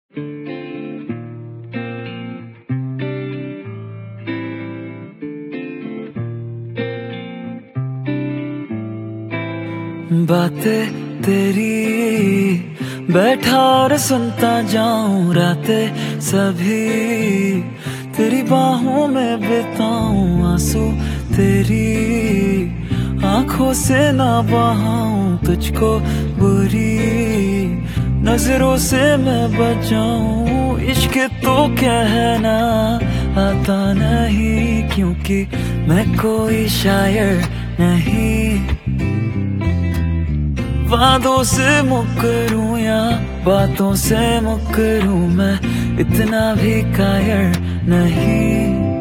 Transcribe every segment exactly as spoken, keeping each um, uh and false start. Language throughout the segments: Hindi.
बातें तेरी बैठा और सुनता जाऊं, रातें सभी तेरी बाहों में बिताऊं, आंसू तेरी आंखों से ना बहाऊं, तुझको बुरी नजरों से मैं बचाऊं। इश्क तो कहना आता नहीं, क्योंकि मैं कोई शायर नहीं। वादों से मुकरूं या बातों से मुकरूं, मैं इतना भी कायर नहीं।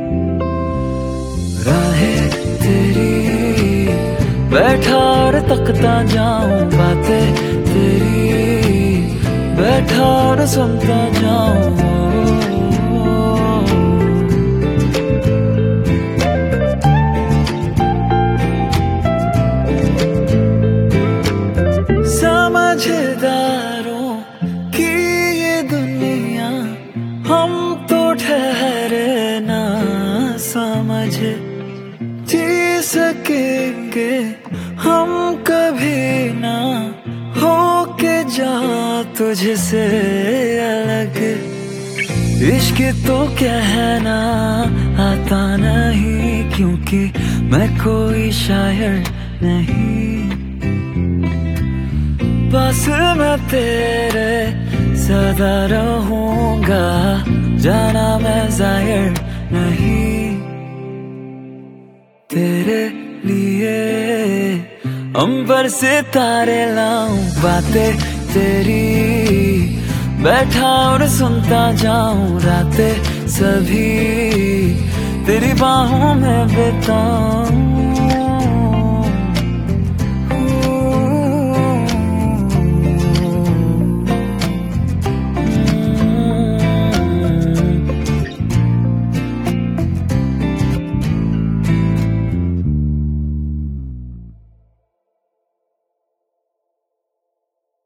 राहें तेरी बैठा और तकता जाऊं, बातें तेरी बैठा और सुनता जाऊं। समझदारों की ये दुनिया, हम तो ठहरे ना समझ जी सकेंगे हम कभी ना, होके जा तुझसे अलग। इश्क तो कहना आता नहीं, क्योंकि मैं कोई शायर नहीं। बस मैं तेरे सदा रहूंगा, जाना मैं जायर नहीं। तेरे लिए अंबर से तारे लाऊं, बातें तेरी बैठा और सुनता जाऊं, रातें सभी तेरी बाहों में बिताऊं।